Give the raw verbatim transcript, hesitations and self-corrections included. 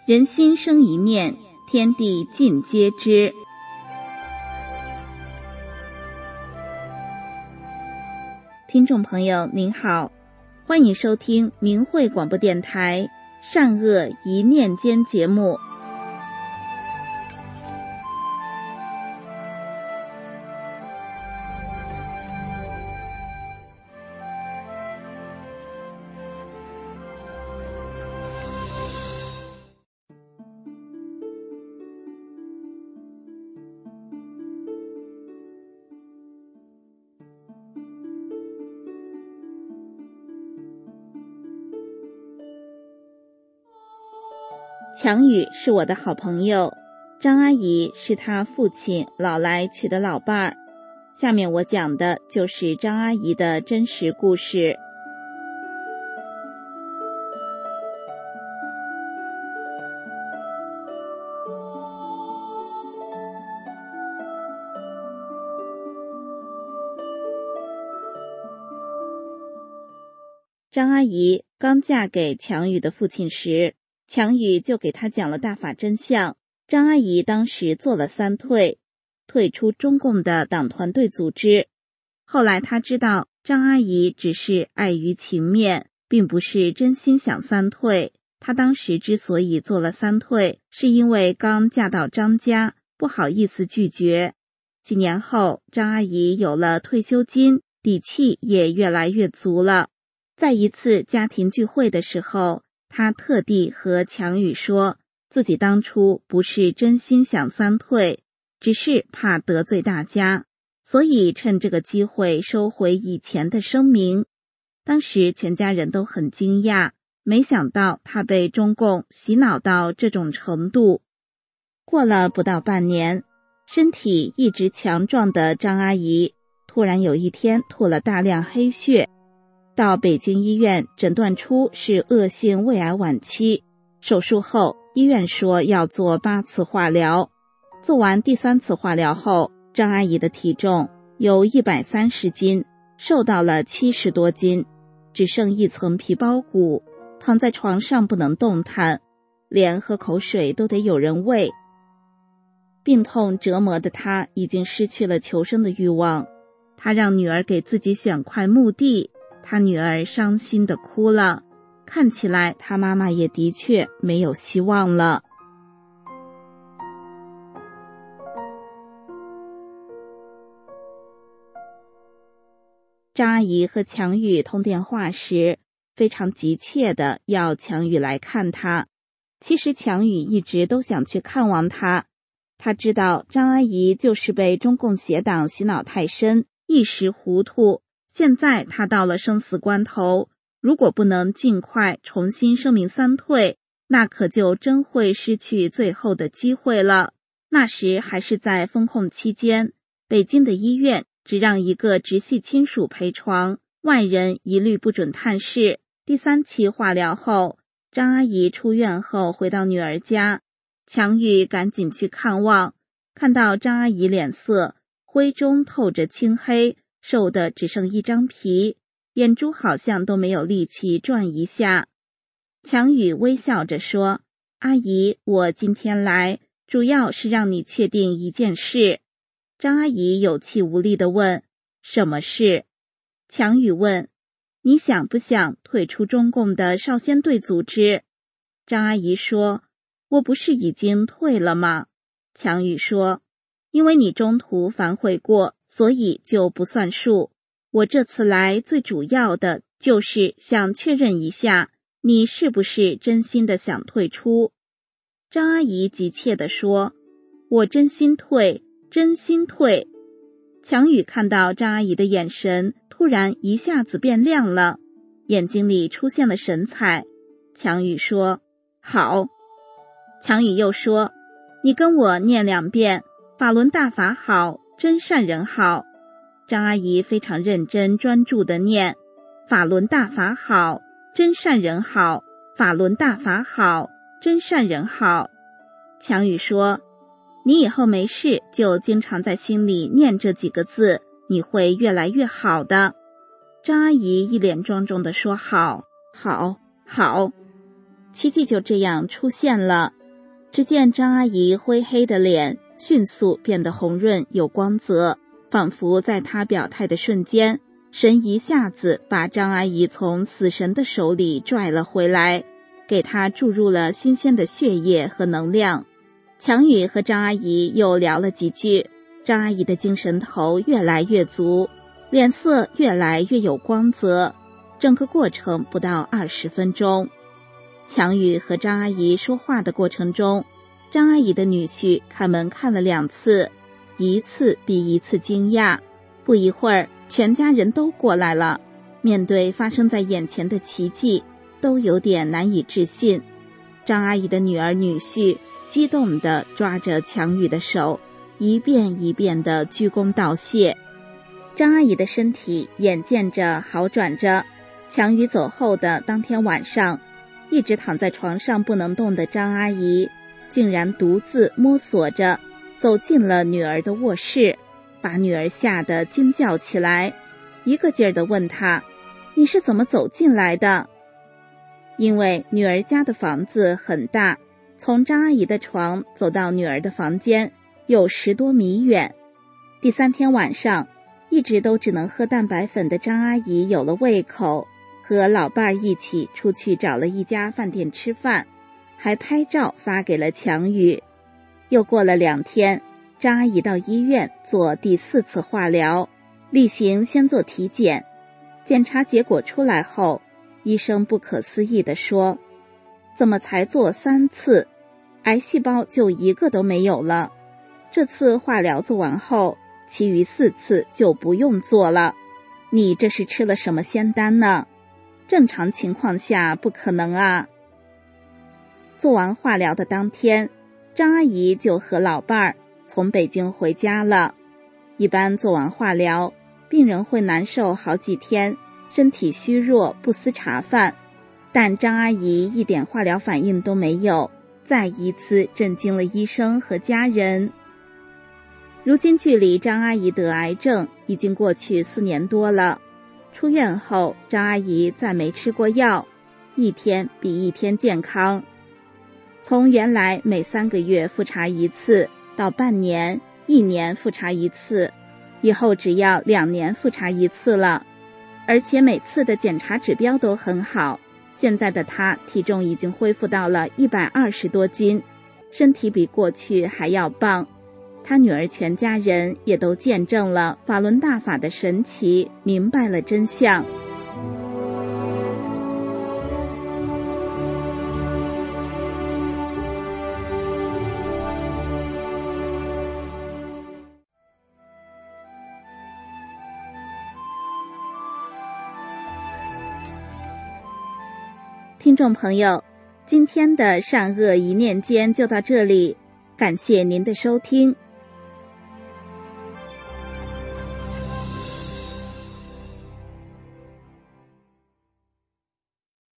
人心生一念，天地尽皆知。听众朋友您好，欢迎收听明慧广播电台善恶一念间节目。强宇是我的好朋友，张阿姨是她父亲老来娶的老伴儿。下面我讲的就是张阿姨的真实故事。张阿姨刚嫁给强宇的父亲时，强宇就给他讲了大法真相。张阿姨当时做了三退，退出中共的党团队组织。后来他知道张阿姨只是碍于情面，并不是真心想三退。她当时之所以做了三退，是因为刚嫁到张家，不好意思拒绝。几年后，张阿姨有了退休金，底气也越来越足了。在一次家庭聚会的时候，他特地和强宇说，自己当初不是真心想三退，只是怕得罪大家，所以趁这个机会收回以前的声明。当时全家人都很惊讶，没想到他被中共洗脑到这种程度。过了不到半年，身体一直强壮的张阿姨突然有一天吐了大量黑血，到北京医院诊断出是恶性胃癌晚期，手术后医院说要做八次化疗。做完第三次化疗后，张阿姨的体重由一百三十斤瘦到了七十多斤，只剩一层皮包骨，躺在床上不能动弹，连喝口水都得有人喂。病痛折磨的她已经失去了求生的欲望，她让女儿给自己选块墓地，他女儿伤心地哭了，看起来他妈妈也的确没有希望了。张阿姨和强宇通电话时，非常急切地要强宇来看她。其实强宇一直都想去看望她，他知道张阿姨就是被中共邪党洗脑太深，一时糊涂。现在他到了生死关头，如果不能尽快重新声明三退，那可就真会失去最后的机会了。那时还是在封控期间，北京的医院只让一个直系亲属陪床，外人一律不准探视。第三期化疗后，张阿姨出院后回到女儿家，强宇赶紧去看望，看到张阿姨脸色灰中透着青黑，瘦的只剩一张皮，眼珠好像都没有力气转一下。强宇微笑着说，阿姨，我今天来主要是让你确定一件事。张阿姨有气无力地问，什么事？强宇问，你想不想退出中共的少先队组织？张阿姨说，我不是已经退了吗？强宇说，因为你中途反悔过，所以就不算数。我这次来最主要的就是想确认一下，你是不是真心的想退出？张阿姨急切地说，我真心退，真心退。强宇看到张阿姨的眼神突然一下子变亮了，眼睛里出现了神采。强宇说，好。强宇又说，你跟我念两遍，法轮大法好，真善人好。张阿姨非常认真专注地念，法轮大法好，真善人好，法轮大法好，真善人好。强宇说，你以后没事就经常在心里念这几个字，你会越来越好的。张阿姨一脸庄重地说，好，好，好。 奇迹就这样出现了。只见张阿姨灰黑的脸迅速变得红润有光泽，仿佛在她表态的瞬间，神一下子把张阿姨从死神的手里拽了回来，给她注入了新鲜的血液和能量。强宇和张阿姨又聊了几句，张阿姨的精神头越来越足，脸色越来越有光泽，整个过程不到二十分钟。强宇和张阿姨说话的过程中，张阿姨的女婿开门看了两次，一次比一次惊讶。不一会儿，全家人都过来了，面对发生在眼前的奇迹，都有点难以置信。张阿姨的女儿女婿激动地抓着强宇的手，一遍一遍地鞠躬道谢。张阿姨的身体眼见着好转着，强宇走后的当天晚上，一直躺在床上不能动的张阿姨竟然独自摸索着走进了女儿的卧室，把女儿吓得惊叫起来，一个劲儿地问她：“你是怎么走进来的？”因为女儿家的房子很大，从张阿姨的床走到女儿的房间有十多米远。第三天晚上，一直都只能喝蛋白粉的张阿姨有了胃口，和老伴儿一起出去找了一家饭店吃饭，还拍照发给了强宇。又过了两天，张阿姨到医院做第四次化疗，例行先做体检。检查结果出来后，医生不可思议地说：“怎么才做三次，癌细胞就一个都没有了？这次化疗做完后，其余四次就不用做了。你这是吃了什么仙丹呢？正常情况下不可能啊。”做完化疗的当天，张阿姨就和老伴儿从北京回家了。一般做完化疗，病人会难受好几天，身体虚弱，不思茶饭，但张阿姨一点化疗反应都没有，再一次震惊了医生和家人。如今距离张阿姨得癌症已经过去四年多了，出院后张阿姨再没吃过药，一天比一天健康。从原来每三个月复查一次，到半年、一年复查一次，以后只要两年复查一次了。而且每次的检查指标都很好，现在的她体重已经恢复到了一百二十多斤，身体比过去还要棒。她女儿全家人也都见证了法轮大法的神奇，明白了真相。听众朋友，今天的善恶一念间就到这里，感谢您的收听，